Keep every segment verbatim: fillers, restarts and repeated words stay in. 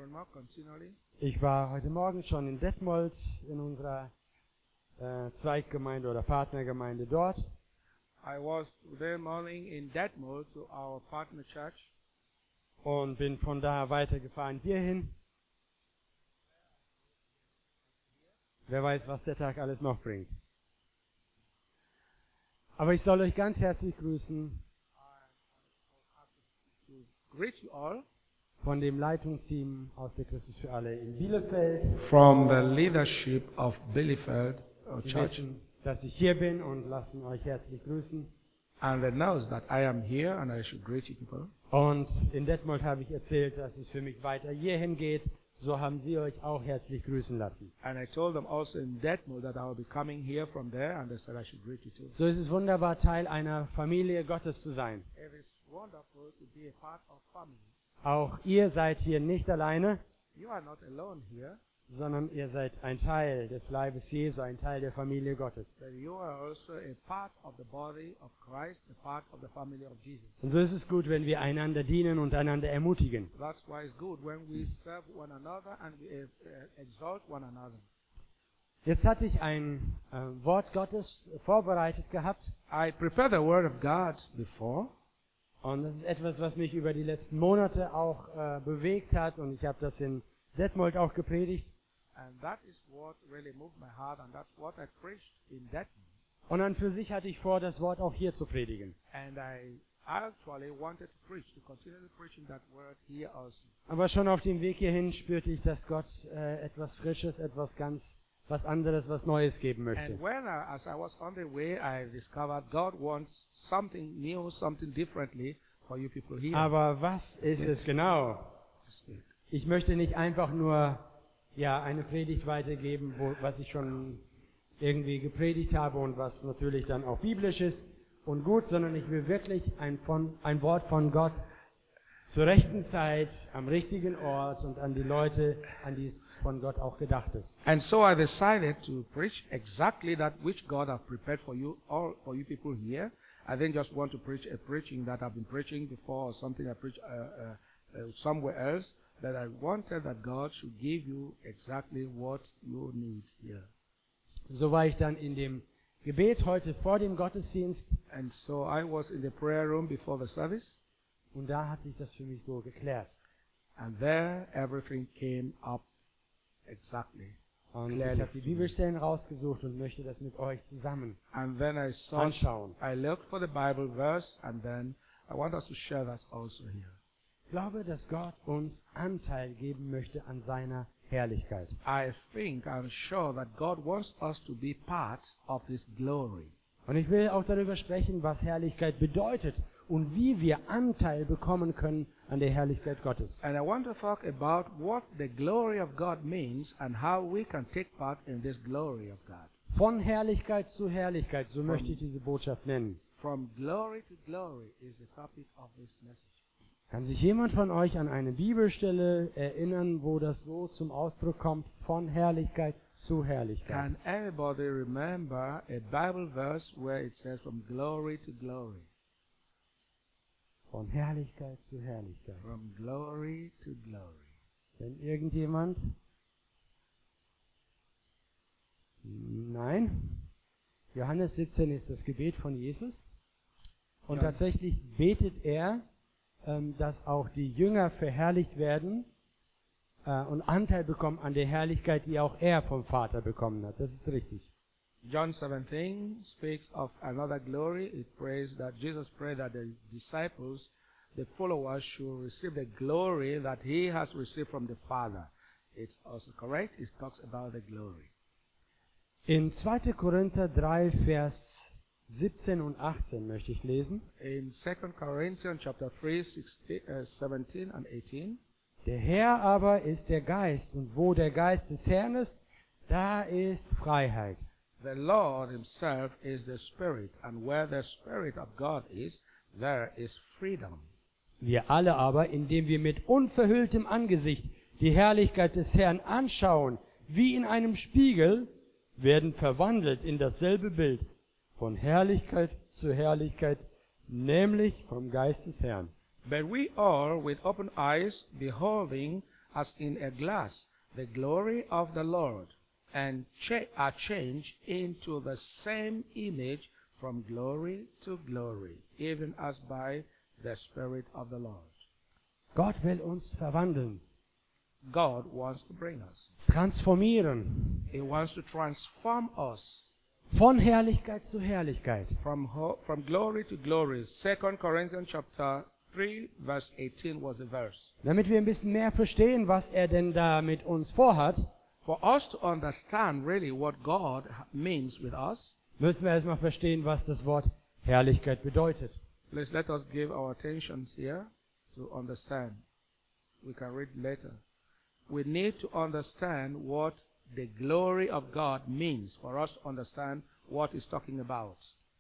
Denmark continually. Ich war heute Morgen schon in Detmold in unserer äh, Zweiggemeinde oder Partnergemeinde dort. I was today morning in Detmold to our partner church. Und bin von da weitergefahren hierhin. Wer weiß, was der Tag alles noch bringt. Aber ich soll euch ganz herzlich grüßen To greet you all von dem Leitungsteam aus der Christus für alle in Bielefeld. from the leadership of Bielefeld uh, Sie Church. wissen, dass ich hier bin und lassen euch herzlich grüßen. And they knows that I am here and I should greet you people. Und in Detmold habe ich erzählt, dass es für mich weiter hierhin geht. So haben sie euch auch herzlich grüßen lassen. And I told them also in Detmold that I will be coming here from there, and they said I should greet you too. So ist es wunderbar, Teil einer Familie Gottes zu sein. It is wonderful to be a part of family. Auch ihr seid hier nicht alleine, You are not alone here, sondern ihr seid ein Teil des Leibes Jesu, ein Teil der Familie Gottes. but you are also a part of the body of Christ, a part of the family of Jesus. Und so ist es gut, wenn wir einander dienen und einander ermutigen. That's why it's good when we serve one another and we uh, uh, exalt one another. Jetzt hatte ich ein äh, Wort Gottes vorbereitet gehabt. I prepared the word of God before, Und das ist etwas, was mich über die letzten Monate auch äh, bewegt hat. Und ich habe das in Detmold auch gepredigt. and that is what really moved my heart, and that's what I preached in Detmold. Und an für sich hatte ich vor, das Wort auch hier zu predigen. And I actually wanted to preach, to continue preaching that word here also. Aber schon auf dem Weg hierhin spürte ich, dass Gott äh, etwas Frisches, etwas ganz, was anderes, was Neues geben möchte. And when I, as I was on the way, I discovered God wants something new, something differently for you people here. Aber was ist es genau? to speak. Ich möchte nicht einfach nur ja, eine Predigt weitergeben, wo, was ich schon irgendwie gepredigt habe und was natürlich dann auch biblisch ist und gut, sondern ich will wirklich ein, von, ein Wort von Gott zur rechten Zeit, am richtigen Ort und an die Leute, an die es von Gott auch gedacht ist. And so I decided to preach exactly that which God has prepared for you, all for you people here. I didn't just want to preach a preaching that I've been preaching before or something I preached uh, uh, uh, somewhere else. That I wanted that God should give you exactly what you need here. So war ich dann in dem Gebet heute vor dem Gottesdienst And so I was in the prayer room before the service, und da hat sich das für mich so geklärt. and there everything came up exactly. Und ich Clearly. habe die Bibelstellen rausgesucht und möchte das mit euch zusammen And then I saw, anschauen. I looked for the Bible verse, and then I want us to share that also here. Ich glaube, dass Gott uns Anteil geben möchte an seiner Herrlichkeit. I think, I'm sure that God wants us to be part of His glory. Und ich will auch darüber sprechen, was Herrlichkeit bedeutet und wie wir Anteil bekommen können an der Herrlichkeit Gottes. And I want to talk about what the glory of God means and how we can take part in this glory of God. Von Herrlichkeit zu Herrlichkeit, so möchte ich diese Botschaft nennen. From glory to glory is the topic of this message. Kann sich jemand von euch an eine Bibelstelle erinnern, wo das so zum Ausdruck kommt, von Herrlichkeit zu Herrlichkeit? Can anybody remember a Bible verse where it says from glory to glory? Von Herrlichkeit zu Herrlichkeit. From glory to glory. Denn irgendjemand? Nein. Johannes siebzehn ist das Gebet von Jesus. Und Ja. tatsächlich betet er, ähm, dass auch die Jünger verherrlicht werden äh, und Anteil bekommen an der Herrlichkeit, die auch er vom Vater bekommen hat. Das ist richtig. John seventeen speaks of another glory. It prays that Jesus prayed that the disciples, the followers, should receive the glory that he has received from the Father. It's also correct. It talks about the glory. In zweiter Korinther drei, Vers siebzehn und achtzehn möchte ich lesen. In Second Corinthians chapter three, sixteen, uh, seventeen and eighteen, Der Herr aber ist der Geist, und wo der Geist des Herrn ist, da ist Freiheit. the Lord himself is the Spirit, and where the Spirit of God is, there is freedom. Wir alle aber, indem wir mit unverhülltem Angesicht die Herrlichkeit des Herrn anschauen, wie in einem Spiegel, werden verwandelt in dasselbe Bild, von Herrlichkeit zu Herrlichkeit, nämlich vom Geist des Herrn. But we all, with open eyes, beholding as in a glass the glory of the Lord, and cha- are changed into the same image from glory to glory, even as by the Spirit of the Lord. Gott will uns verwandeln, God wants to bring us. transformieren, He wants to transform us von Herrlichkeit zu Herrlichkeit. from ho- from glory to glory. Second Corinthians chapter three verse eighteen was the verse. Damit wir ein bisschen mehr verstehen, was er denn da mit uns vorhat, For us to understand really what God means with us, müssen wir erstmal verstehen, was das Wort Herrlichkeit bedeutet. please let us give our attention here to understand. We can read later. We need to understand what the glory of God means for us to understand what he's talking about.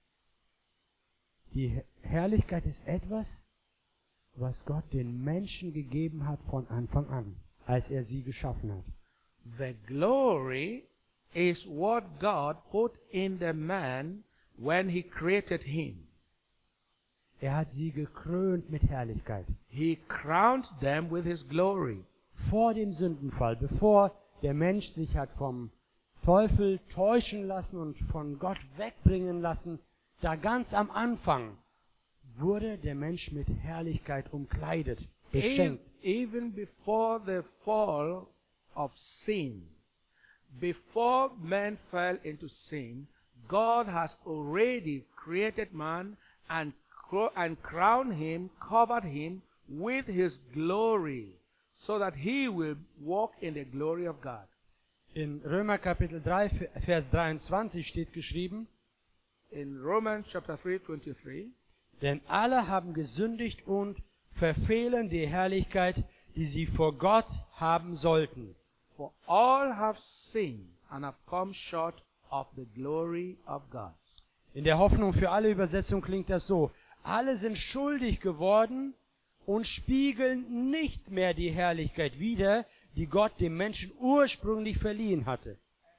Die Herrlichkeit ist etwas, was Gott den Menschen gegeben hat von Anfang an, als er sie geschaffen hat. The glory is what God put in the man when he created him. Er hat sie gekrönt mit Herrlichkeit. He crowned them with his glory. Vor dem Sündenfall, bevor der Mensch sich hat vom Teufel täuschen lassen und von Gott wegbringen lassen, da ganz am Anfang wurde der Mensch mit Herrlichkeit umkleidet, beschenkt. Even before the fall of sin, before man fell into sin, God has already created man and, cro- and crowned him, covered him with his glory, so that he will walk in the glory of God. In Römer Kapitel drei, Vers dreiundzwanzig steht geschrieben, In Romans chapter three twenty-three, denn alle haben gesündigt und verfehlen die Herrlichkeit, die sie vor Gott haben sollten. for all have sinned and have come short of the glory of God. In der Hoffnung für alle Übersetzung klingt das so: Alle sind schuldig geworden und spiegeln nicht mehr die Herrlichkeit wider, die Gott dem Menschen ursprünglich verliehen hatte.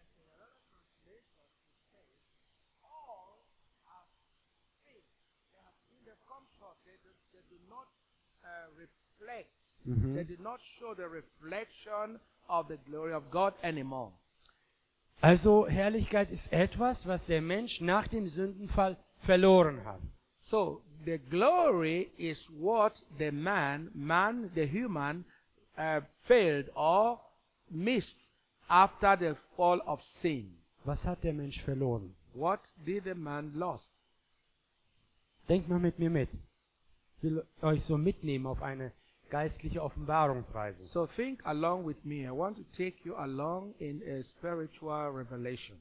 Mhm. They did not show the reflection of the glory of God anymore. Also Herrlichkeit ist etwas, was der Mensch nach dem Sündenfall verloren hat. So the glory is what the man, man, the human, uh, failed or missed after the fall of sin. Was hat der Mensch verloren? What did the man lost? Denkt mal mit mir mit. Ich will euch so mitnehmen auf eine geistliche Offenbarungsreise. So think along with me. I want to take you along in a spiritual revelation.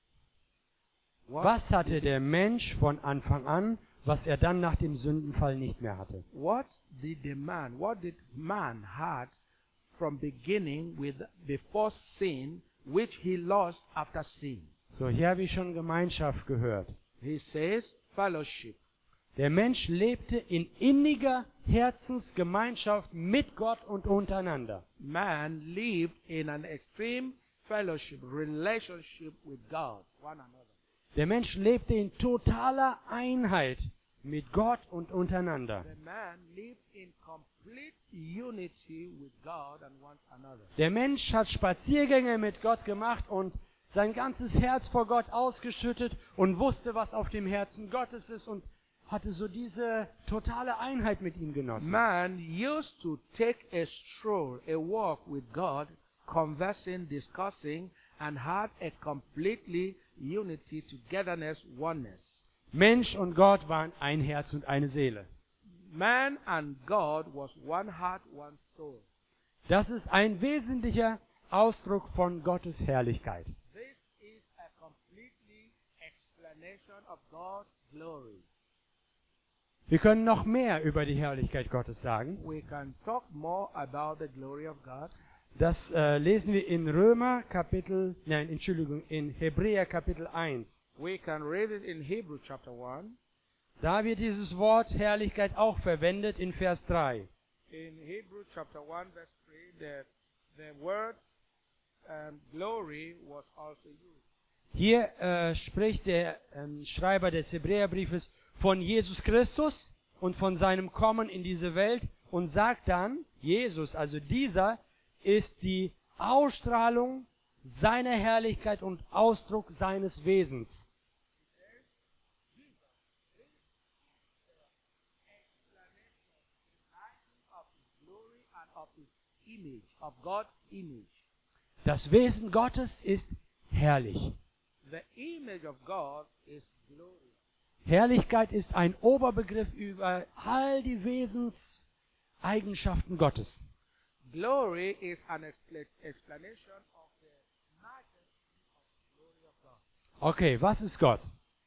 What Was hatte der Mensch von Anfang an, was er dann nach dem Sündenfall nicht mehr hatte? What did the man, what did man had from beginning with before sin, which he lost after sin? So, hier habe ich schon Gemeinschaft gehört. He says fellowship. Der Mensch lebte in inniger Herzensgemeinschaft mit Gott und untereinander. Man lived in an extreme fellowship, relationship with God, one another. Der Mensch lebte in totaler Einheit mit Gott und untereinander. The man lived in complete unity with God and one another. Der Mensch hat Spaziergänge mit Gott gemacht und sein ganzes Herz vor Gott ausgeschüttet und wusste, was auf dem Herzen Gottes ist und hatte so diese totale Einheit mit ihm genossen. Man used to take a stroll, a walk with God, conversing, discussing, and had a completely unity, togetherness, oneness. Mensch und Gott waren ein Herz und eine Seele. Man and God was one heart, one soul. Das ist ein wesentlicher Ausdruck von Gottes Herrlichkeit. This is a completely explanation of God's glory. Wir können noch mehr über die Herrlichkeit Gottes sagen. We can talk more about the glory of God. Das äh, lesen wir in Römer Kapitel, nein, Entschuldigung, in Hebräer Kapitel eins. We can read it in Hebrew chapter one. Da wird dieses Wort Herrlichkeit auch verwendet in Vers drei. In Hebrew chapter one verse three, the, the word um, glory was also used. Hier äh, spricht der ähm, Schreiber des Hebräerbriefes von Jesus Christus und von seinem Kommen in diese Welt und sagt dann, Jesus, also dieser, ist die Ausstrahlung seiner Herrlichkeit und Ausdruck seines Wesens. Das Wesen Gottes ist herrlich. Herrlichkeit ist ein Oberbegriff über all die Wesenseigenschaften Gottes. Glory is an explanation of the majesty of the glory of God. Okay, was ist Gott?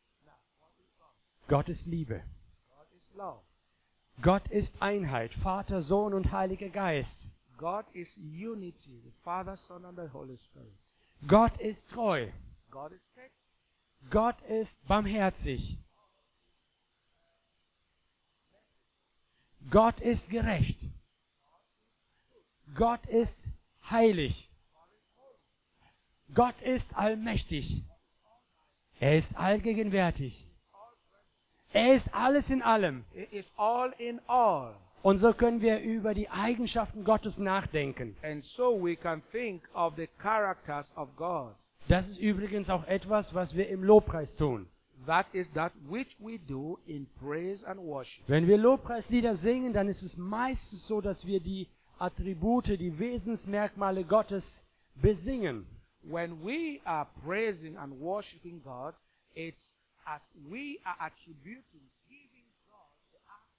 Gott ist Liebe. God is love. Gott ist Einheit, Vater, Sohn und Heiliger Geist. God is unity, the Father, Son and the Holy Spirit. Gott ist treu. God is faithful. Gott ist barmherzig. Gott ist gerecht. Gott ist heilig. Gott ist allmächtig. Er ist allgegenwärtig. Er ist alles in allem. He is all in all. Und so können wir über die Eigenschaften Gottes nachdenken. And so we can think of the characters of God. Das ist übrigens auch etwas, was wir im Lobpreis tun. That is that which we do in praise and worship. Wenn wir Lobpreislieder singen, dann ist es meistens so, dass wir die Attribute, die Wesensmerkmale Gottes besingen. When we are praising and worshiping God, it's as we are attributing, giving God the act.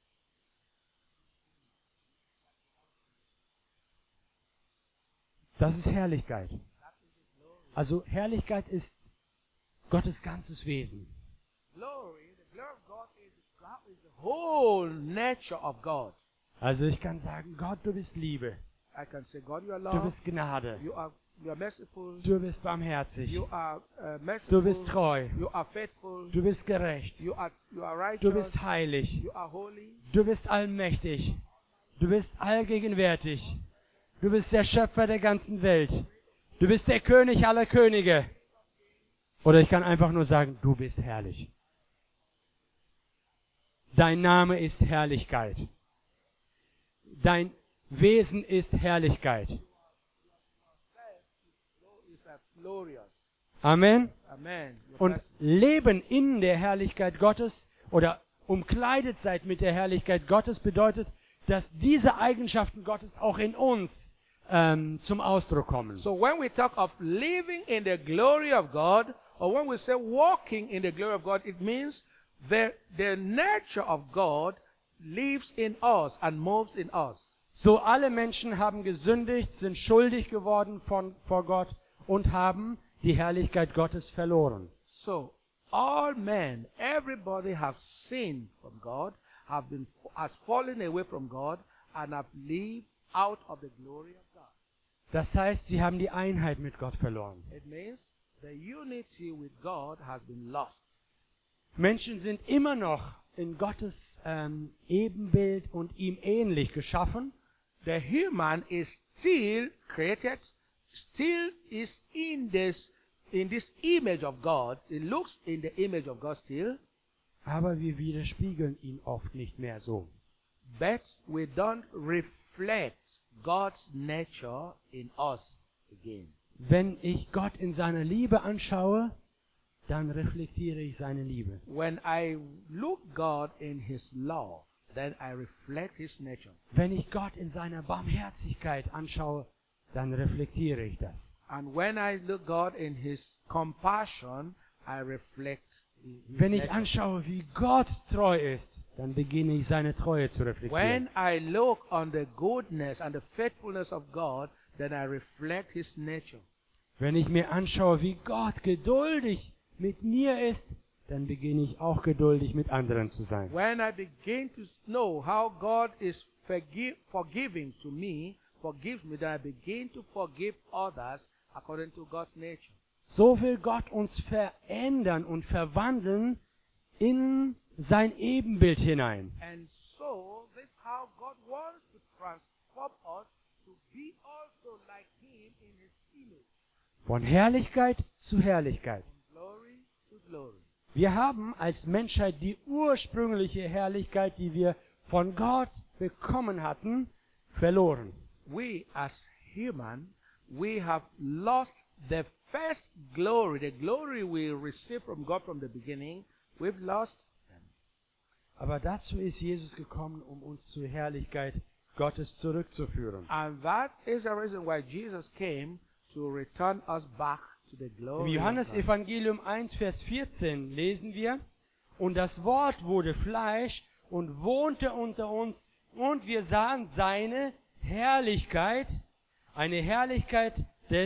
Das ist Herrlichkeit. Also Herrlichkeit ist Gottes ganzes Wesen. Glory, the glory of God is, is the whole nature of God. Also ich kann sagen, Gott, du bist Liebe. I can say, God, you are Du love. bist Gnade. You are, you are merciful. Du bist barmherzig. You are uh, merciful. Du bist treu. You are faithful. Du bist gerecht. You are, you are righteous. Du bist heilig. You are holy. Du bist allmächtig. Du bist allgegenwärtig. Du bist der Schöpfer der ganzen Welt. Du bist der König aller Könige. Oder ich kann einfach nur sagen, du bist herrlich. Dein Name ist Herrlichkeit. Dein Wesen ist Herrlichkeit. Amen. Amen. Und Leben in der Herrlichkeit Gottes oder umkleidet seid mit der Herrlichkeit Gottes bedeutet, dass diese Eigenschaften Gottes auch in uns ähm, zum Ausdruck kommen. So when we talk of living in the glory of God, or when we say walking in the glory of God, it means the, the nature of God lives in us and moves in us. So alle Menschen haben gesündigt, sind schuldig geworden von, vor Gott und haben die Herrlichkeit Gottes verloren. So all men, everybody have sinned from God, have been has fallen away from God and have lived out of the glory of God. Das heißt, sie haben die Einheit mit Gott verloren. It means the unity with God has been lost. Menschen sind immer noch in Gottes ähm, Ebenbild und ihm ähnlich geschaffen. The human is still created, still is in this in this image of God. It looks in the image of God still. Aber wir widerspiegeln ihn oft nicht mehr so. But we don't reflect God's nature in us again. Wenn ich Gott in seiner Liebe anschaue, dann reflektiere ich seine Liebe. When I look God in His love, then I reflect His nature. Wenn ich Gott in seiner Barmherzigkeit anschaue, dann reflektiere ich das. And when I look God in His compassion, I reflect His Wenn ich nature. anschaue, wie Gott treu ist, dann beginne ich seine Treue zu reflektieren. When I look on the goodness and the faithfulness of God, then I reflect His nature. Wenn ich mir anschaue, wie Gott geduldig mit mir ist, dann beginne ich auch geduldig mit anderen zu sein. When I begin to know how God is forgive, forgiving to me, forgives me, then I begin to forgive others according to God's nature. So will Gott uns verändern und verwandeln in sein Ebenbild hinein. And so, this is how God wants to transform us to be also like Him in His image. Von Herrlichkeit zu Herrlichkeit. From glory to glory. Wir haben als Menschheit die ursprüngliche Herrlichkeit, die wir von Gott bekommen hatten, verloren. We as human, we have lost the first glory, the glory we received from God from the beginning. We've lost them. Aber dazu ist Jesus gekommen, um uns zur Herrlichkeit Gottes zurückzuführen. And that is the reason why Jesus came, to return us back to the Im glory of Johannes God. Evangelium eins, Vers vierzehn lesen wir, und das Wort wurde Fleisch und wohnte unter uns, und wir sahen seine Herrlichkeit, eine Herrlichkeit des,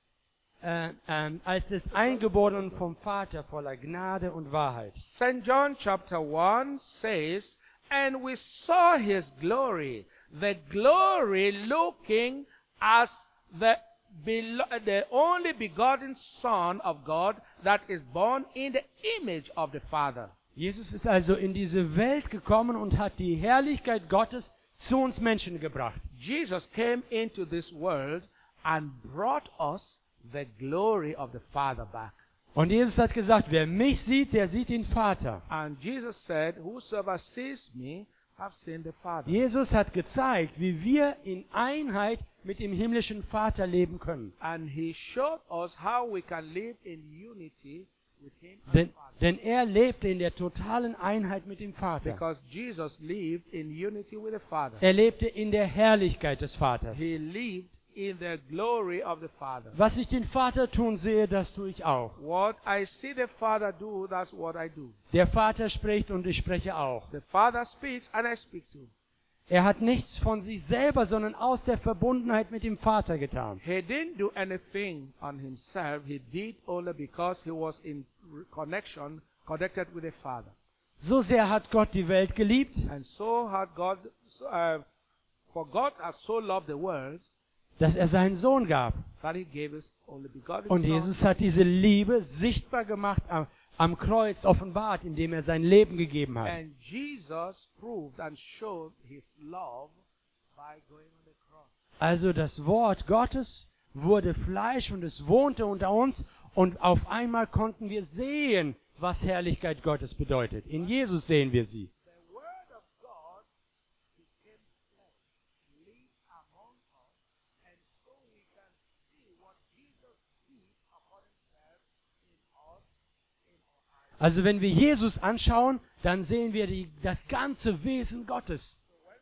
äh, äh, als des Eingeborenen vom Vater, voller Gnade und Wahrheit. Saint John chapter one says, and we saw his glory, the glory looking as the, belo- the only begotten Son of God that is born in the image of the Father. Jesus ist also in diese Welt gekommen und hat die Herrlichkeit Gottes zu uns Menschen gebracht. Jesus came into this world and brought us the glory of the Father back. Und Jesus hat gesagt, wer mich sieht, der sieht den Vater. And Jesus said, whosoever sees me, have seen the Father. Jesus hat gezeigt, wie wir in Einheit mit dem himmlischen Vater leben können. And he showed us how we can live in unity with him and Denn, the Father. denn er lebte in der totalen Einheit mit dem Vater. Because Jesus lived in unity with the Father. Er lebte in der Herrlichkeit des Vaters. He lived in the glory of the Father. Was ich den Vater tun sehe, das tue ich auch. What I see the Father do, that's what I do. Der Vater spricht und ich spreche auch. The Father speaks and I speak too. Er hat nichts von sich selber, sondern aus der Verbundenheit mit dem Vater getan. He didn't do anything on himself. He did only because he was in connection, connected with the Father. So sehr hat Gott die Welt geliebt, And so had God, uh, for God has so loved the world dass er seinen Sohn gab. that he gave his only begotten Und Son. Jesus hat diese Liebe sichtbar gemacht, am, am Kreuz offenbart, indem er sein Leben gegeben hat. And Jesus proved and showed his love by going on the cross. Also das Wort Gottes wurde Fleisch und es wohnte unter uns und auf einmal konnten wir sehen, was Herrlichkeit Gottes bedeutet. In Jesus sehen wir sie. The Word of God became flesh, lived among us, and so we can see what Jesus did upon himself in us, in our eyes. Also wenn wir Jesus anschauen, dann sehen wir die, das ganze Wesen Gottes.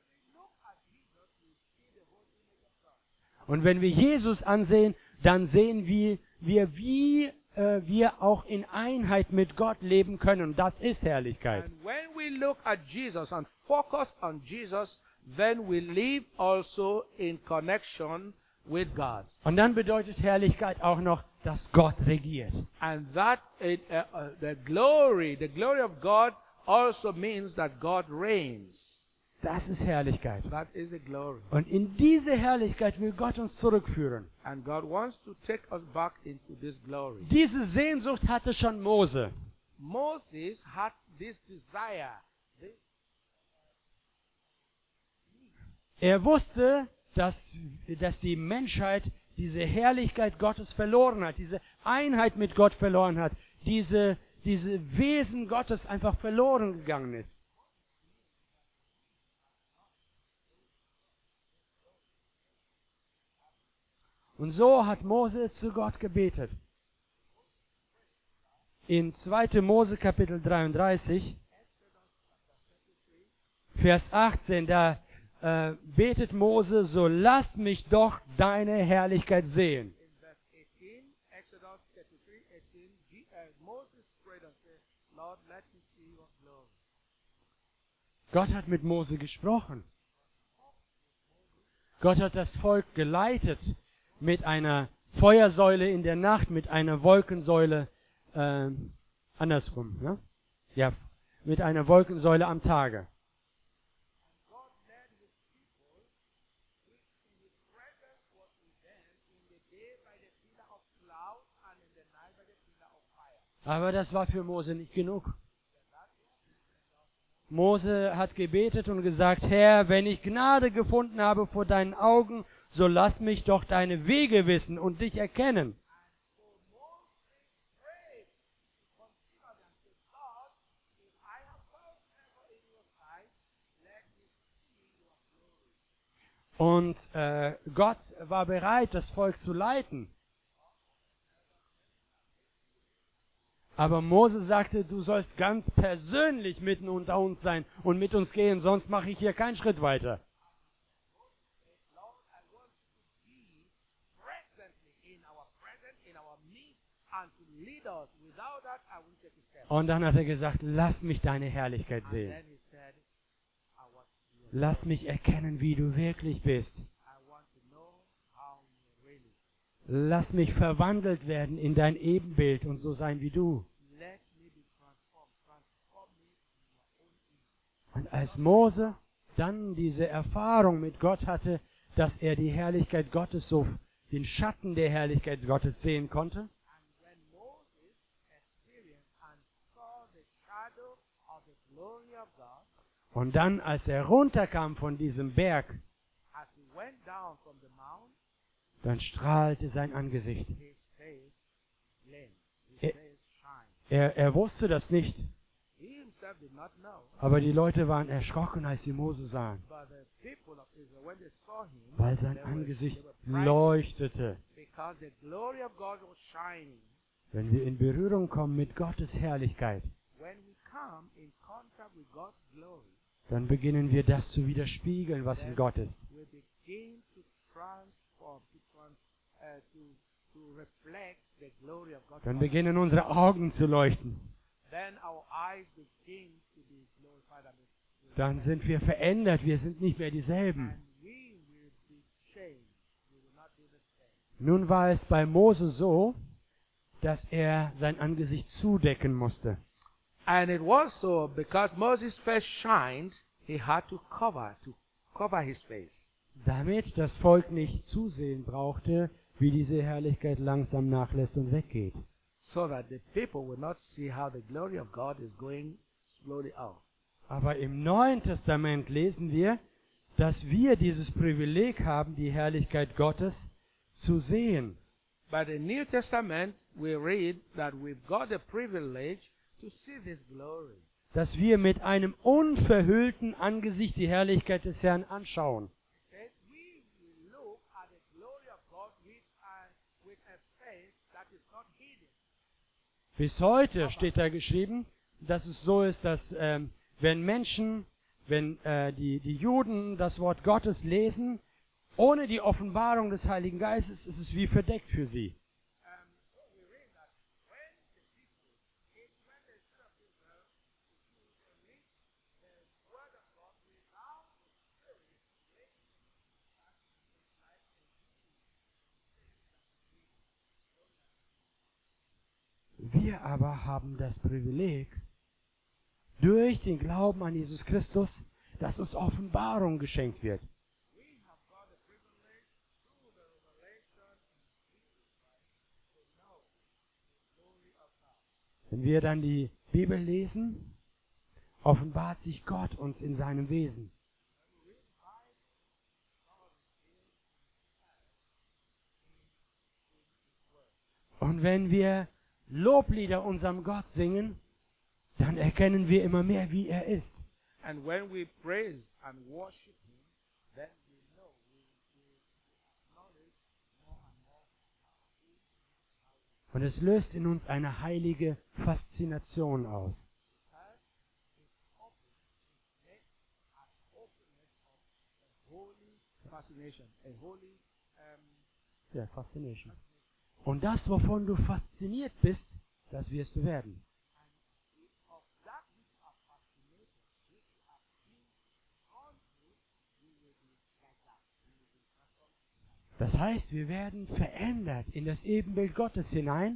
Und wenn wir Jesus ansehen, dann sehen wir, wir wie äh, wir auch in Einheit mit Gott leben können. Und das ist Herrlichkeit. And when we look at Jesus and focus on Jesus, then we live also in connection with God. Und dann bedeutet Herrlichkeit auch noch, dass Gott regiert. And that it, uh, uh, the glory, the glory of God also means that God reigns. Das ist Herrlichkeit. That is the glory. Und in diese Herrlichkeit will Gott uns zurückführen. And God wants to take us back into this glory. Diese Sehnsucht hatte schon Mose. Moses had this desire. This, Er wusste, dass, dass die Menschheit diese Herrlichkeit Gottes verloren hat, diese Einheit mit Gott verloren hat, diese, diese Wesen Gottes einfach verloren gegangen ist. Und so hat Mose zu Gott gebetet. In zweiter Mose Kapitel dreiunddreißig, Vers achtzehn, da äh, betet Mose, so lass mich doch deine Herrlichkeit sehen. in verse eighteen, Exodus thirty-three, eighteen, G- uh, Moses prayed and said, Lord, let me see your glory. Gott hat mit Mose gesprochen. Gott hat das Volk geleitet mit einer Feuersäule in der Nacht, mit einer Wolkensäule, äh, andersrum, ne? Ja, mit einer Wolkensäule am Tage. God led his people, which in his presence was with them, in the day by the pillar of cloud and in the night by the pillar of fire. Aber das war für Mose nicht genug. Mose hat gebetet und gesagt, Herr, wenn ich Gnade gefunden habe vor deinen Augen, so lass mich doch deine Wege wissen und dich erkennen. So Moses prayed to consider them, said, God, if I have found favor in your sight, let me see your glory. Und äh, Gott war bereit, das Volk zu leiten. Aber Mose sagte, du sollst ganz persönlich mitten unter uns sein und mit uns gehen, sonst mache ich hier keinen Schritt weiter. Und dann hat er gesagt, lass mich deine Herrlichkeit sehen. Lass mich erkennen, wie du wirklich bist. Lass mich verwandelt werden in dein Ebenbild und so sein wie du. Und als Mose dann diese Erfahrung mit Gott hatte, dass er die Herrlichkeit Gottes, so den Schatten der Herrlichkeit Gottes sehen konnte, und dann, als er runterkam von diesem Berg, dann strahlte sein Angesicht. Er, er, er wusste das nicht, aber die Leute waren erschrocken, als sie Mose sahen, weil sein Angesicht leuchtete. Wenn wir in Berührung kommen mit Gottes Herrlichkeit, dann beginnen wir das zu widerspiegeln, was in Gott ist. Dann beginnen unsere Augen zu leuchten. Dann sind wir verändert, wir sind nicht mehr dieselben. Nun war es bei Mose so, dass er sein Angesicht zudecken musste. And it was so because Moses first shined, he had to cover, to cover his face. Damit das Volk nicht zusehen brauchte, wie diese Herrlichkeit langsam nachlässt und weggeht. So that the people will not see how the glory of God is going slowly out. Aber im Neuen Testament lesen wir, dass wir dieses Privileg haben, die Herrlichkeit Gottes zu sehen. By the New Testament, we read that we've got the privilege to see this glory. Dass wir mit einem unverhüllten Angesicht die Herrlichkeit des Herrn anschauen. Bis heute steht da geschrieben, dass es so ist, dass ähm, wenn Menschen, wenn äh, die, die Juden das Wort Gottes lesen, ohne die Offenbarung des Heiligen Geistes ist es wie verdeckt für sie. Wir aber haben das Privileg, durch den Glauben an Jesus Christus, dass uns Offenbarung geschenkt wird. Wenn wir dann die Bibel lesen, offenbart sich Gott uns in seinem Wesen. Und wenn wir Loblieder unserem Gott singen, dann erkennen wir immer mehr, wie er ist. And when we praise and worship him, then we know we, we acknowledge more and more. Und es löst in uns eine heilige Faszination aus. Fascination, a holy, um, Ja, Fascination. Und das, wovon du fasziniert bist, das wirst du werden. Das heißt, wir werden verändert in das Ebenbild Gottes hinein.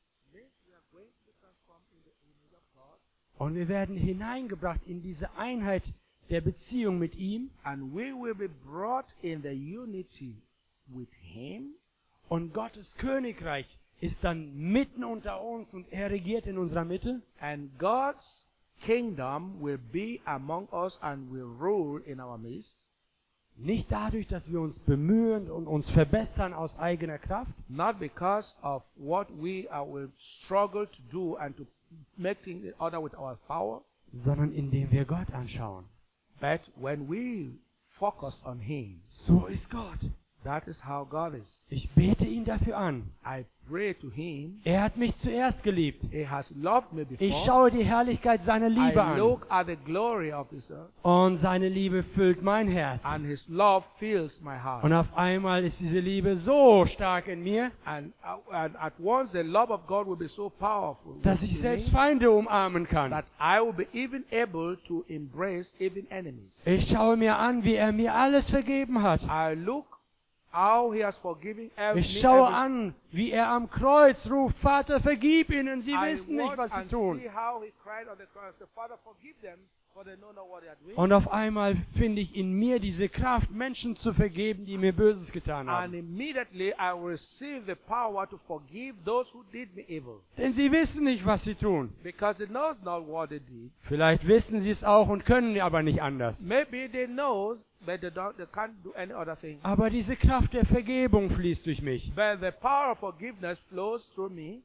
Und wir werden hineingebracht in diese Einheit der Beziehung mit ihm. And we will be brought in the unity with him. Und Gottes Königreich ist dann mitten unter uns und er regiert in unserer Mitte. And God's kingdom will be among us and will rule in our midst. Nicht dadurch, dass wir uns bemühen und uns verbessern aus eigener Kraft. Not because of what we uh, will struggle to do and to make things in order with our power. Sondern indem wir Gott anschauen. But when we focus on Him. So ist Gott. That is how God is. Ich bete ihn dafür an. I pray to Him. Er hat mich zuerst geliebt. He has loved me before. Ich schaue die Herrlichkeit seiner Liebe I an. look at the glory of His earth, Und seine Liebe füllt mein Herz. and His love fills my heart. Und auf einmal ist diese Liebe so stark in mir, And, uh, and at once the love of God will be so powerful dass ich within selbst me Feinde umarmen kann. that I will be even able to embrace even enemies. Ich schaue mir an, wie er mir alles vergeben hat. I look how He has forgiven every. Ich schaue an, wie er am Kreuz ruft, Vater, vergib ihnen, sie I wissen nicht, watch was sie and tun. see how He cried on the cross. The Father, forgive them, for they know not what they are doing. Und auf einmal finde ich in mir diese Kraft, Menschen zu vergeben, die mir Böses getan And haben. immediately I will receive the power to forgive those who did me evil, Denn sie wissen nicht, was sie tun. because they knows not what they did. Vielleicht wissen sie es auch und können aber nicht anders. Maybe they know, but they don't. They can't do any other thing. Aber diese Kraft der Vergebung fließt durch mich. But the power of forgiveness flows through me,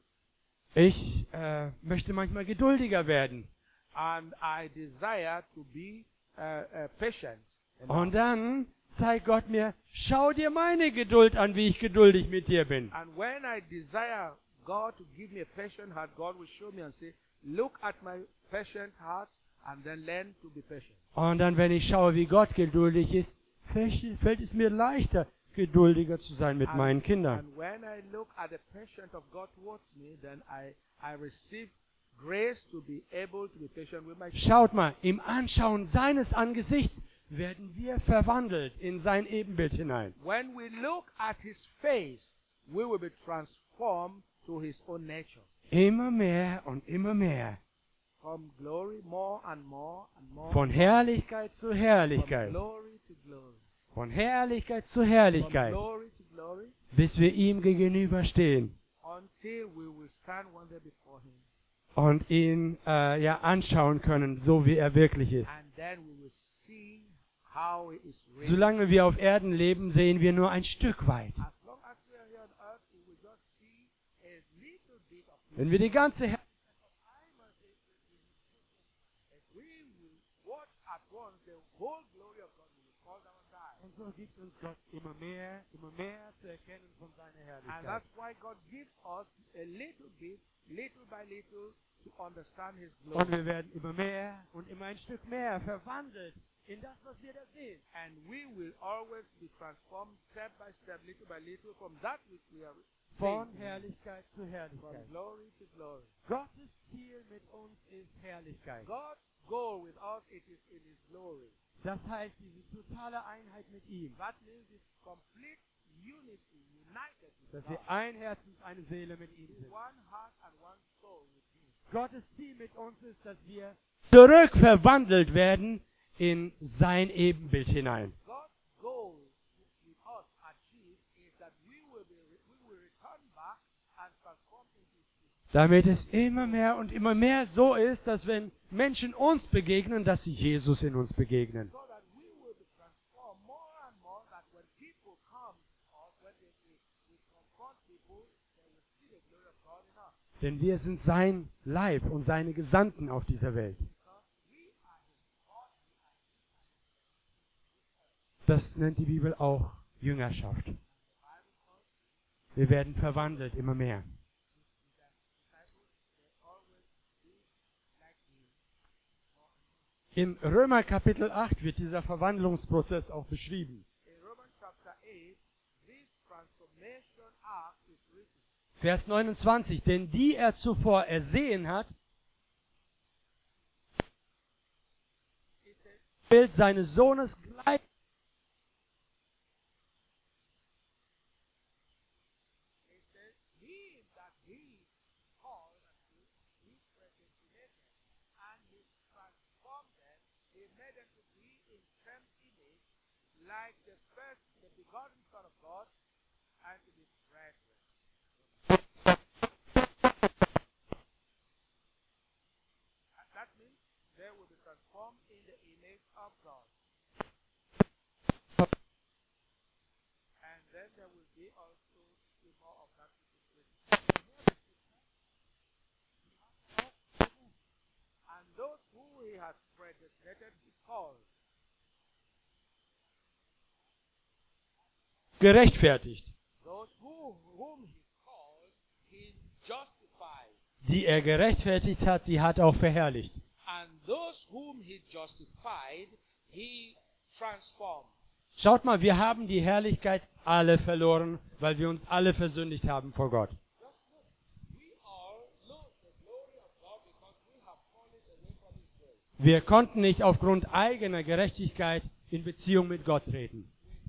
Ich äh, möchte manchmal geduldiger werden. and I desire to be uh, uh, patient. Und dann zeigt Gott mir, schau dir meine Geduld an, wie ich geduldig mit dir bin. And when I desire God to give me a patient heart, God will show me and say, look at my patient heart and then learn to be patient. Und dann, wenn ich schaue, wie Gott geduldig ist, fällt fällt es mir leichter, geduldiger zu sein mit And, meinen Kindern. and when I look at the patience of God towards me, then I, I receive grace to be able to be patient with my children. Schaut mal, im Anschauen seines Angesichts werden wir verwandelt in sein Ebenbild hinein. When we look at His face, we will be transformed to His own nature. Immer mehr und immer mehr. From glory, more and more and more. Von Herrlichkeit zu From Herrlichkeit. glory to glory. Von Herrlichkeit zu From Herrlichkeit. glory to glory. Bis wir ihm gegenüberstehen Until we will stand one day before Him. und ihn äh, ja anschauen können, so wie er wirklich ist. And then we will see how He is real. Solange wir auf Erden leben, sehen wir nur ein Stück weit. As long as we are here on earth, we will just see a little bit of Him. Wenn wir die ganze Herrlichkeit If we will watch at once the whole glory of God, we will fall down and die. Und so gibt uns Gott immer mehr, immer mehr zu erkennen von seiner And Herrlichkeit. that's why God gives us a little bit, little by little, to understand His Und glory. wir werden immer mehr und immer ein Stück mehr verwandelt in das, was wir da sehen. And we will always be transformed step by step, little by little, from that which we are Von seeing, Herrlichkeit zu from Herrlichkeit. glory to glory. Gottes Ziel mit uns ist Herrlichkeit. God's goal with us, it is in His glory. Das heißt, diese totale Einheit mit ihm. That means it's complete unity, united with Dass God. wir ein Herz und eine Seele mit ihm sind. One heart and one soul with Him. Gottes Ziel mit uns ist, dass wir zurückverwandelt werden in sein Ebenbild hinein. God's goal with us achieved is that we will be we will return back and transform into His image. Damit es immer mehr und immer mehr so ist, dass wenn Menschen uns begegnen, dass sie Jesus in uns begegnen. So that we will be transformed more and more, that when people come or when they, we, we confront people, they will see the glory of God in us. Denn wir sind sein Leib und seine Gesandten auf dieser Welt. Because we are His body and Das nennt die Bibel auch Jüngerschaft. Wir werden verwandelt immer mehr. In Römer Kapitel acht wird dieser Verwandlungsprozess auch beschrieben. in Romans chapter eight, this transformation arc is written. Vers neunundzwanzig. Denn die er zuvor ersehen hat, It says, Bild seines Sohnes gleich. it says, He that He called unto, He predestinated, and He transformed them, He made them to be in same image, like the first, the begotten Son of God, and to be brethren. And that means they will be transformed in the image of God. And then there will be also the more of that which is written. And those who He has predestinated, He called. gerechtfertigt. Those who, whom he called, he justified. Die er gerechtfertigt hat, die hat er auch verherrlicht. And those whom he justified, he transformed. Schaut mal, wir haben die Herrlichkeit alle verloren, weil wir uns alle versündigt haben vor Gott. Just look, we all lose the glory of God because we have fallen away from his grace. Wir konnten nicht aufgrund eigener Gerechtigkeit in Beziehung mit Gott treten.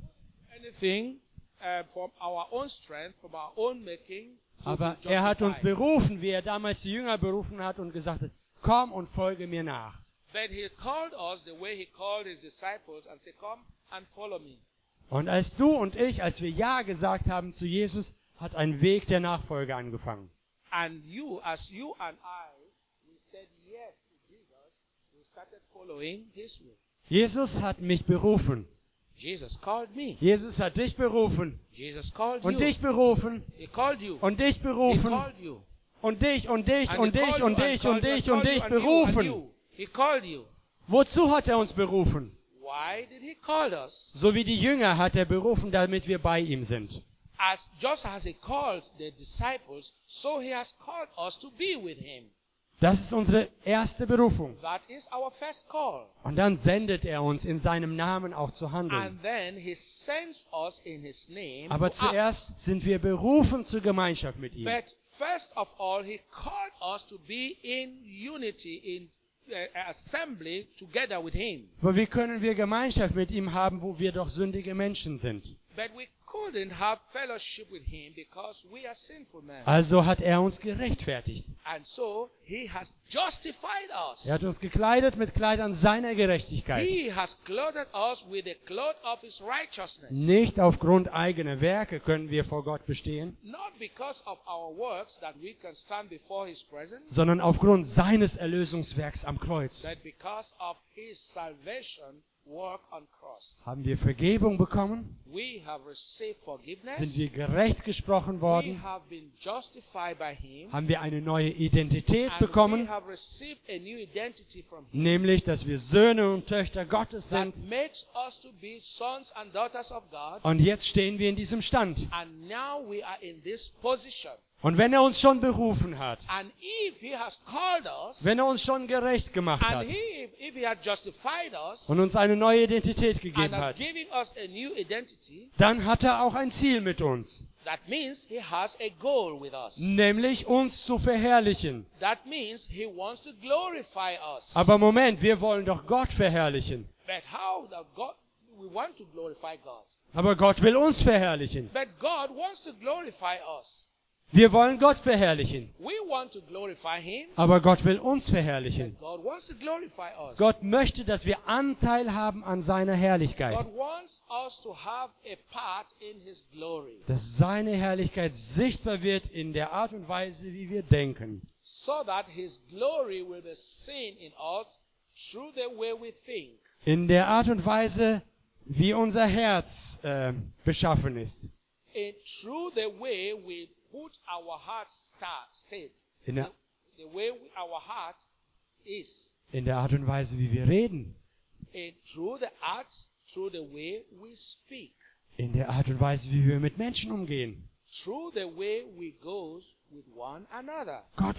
Anything uh, from our own strength, from our own making, to Aber be er hat uns justified. berufen, wie er damals die Jünger berufen hat und gesagt hat, komm und folge mir nach. But he called us the way he called his disciples and said, come and follow me. Und als du und ich, als wir Ja gesagt haben zu Jesus, hat ein Weg der Nachfolge angefangen. And you, as you and I, we said yes to Jesus, we started following his way. Jesus hat mich berufen. Jesus called me. Jesus hat dich berufen. Jesus called Und you. dich berufen. He called you. Und dich He berufen. called you. Und dich und dich And und he dich called und you and dich called und you dich and und called dich you and you and berufen. you. He called you. Wozu hat er uns berufen? Why did he call us? So wie die Jünger hat er berufen, damit wir bei ihm sind. As just as he called the disciples, so he has called us to be with him. Das ist unsere erste Berufung. That is our first call. Und dann sendet er uns in seinem Namen auch zu handeln. And then he sends us in his name Aber to act. zuerst sind wir berufen zur Gemeinschaft mit ihm. But first of all, he called us to be in unity, in uh, assembly together with him. Aber wie können wir Gemeinschaft mit ihm haben, wo wir doch sündige Menschen sind? But we couldn't have fellowship with him because we are sinful men. Also hat er uns gerechtfertigt. And so he has justified us. Er hat uns gekleidet mit Kleidern seiner Gerechtigkeit. He has clothed us with the cloth of his righteousness. Nicht aufgrund eigener Werke können wir vor Gott bestehen, Not because of our works that we can stand before his presence, sondern aufgrund seines Erlösungswerks am Kreuz. but because of his salvation work on cross. Haben wir Vergebung bekommen? We have received forgiveness. Sind wir gerecht gesprochen We worden? have been justified by him. Haben wir eine neue Identität And we bekommen? have received a new identity from him Nämlich, dass wir Söhne und Töchter Gottes that sind. makes us to be sons and daughters of God. Und jetzt stehen wir in diesem Stand. And now we are in this position. Und wenn er uns schon berufen hat, And if he has called us, wenn er uns schon gerecht gemacht hat and he, if he has justified us, und uns eine neue Identität and gegeben has hat, given us a new identity, dann hat er auch ein Ziel mit uns, that means he has a goal with us. nämlich uns zu verherrlichen. That means he wants to glorify us. Aber Moment, wir wollen doch Gott verherrlichen. But how does God, we want to glorify God. Aber Gott will uns verherrlichen. But God wants to glorify us. Wir wollen Gott verherrlichen. We want to glorify him. Aber Gott will uns verherrlichen. God wants to glorify us. Gott möchte, dass wir Anteil haben an seiner Herrlichkeit. God wants us to have a part in his glory. Dass seine Herrlichkeit sichtbar wird in der Art und Weise, wie wir denken. So that his glory will be seen in us through the way we think. In der Art und Weise, wie unser Herz äh, beschaffen ist. In through the way we put our heart start, state. In der, The, the way we, our heart is. in der Art und Weise, wie wir reden. In through the acts, through the way we speak. In der Art und Weise, wie wir mit Menschen umgehen. Through the way we goes with one another. Gott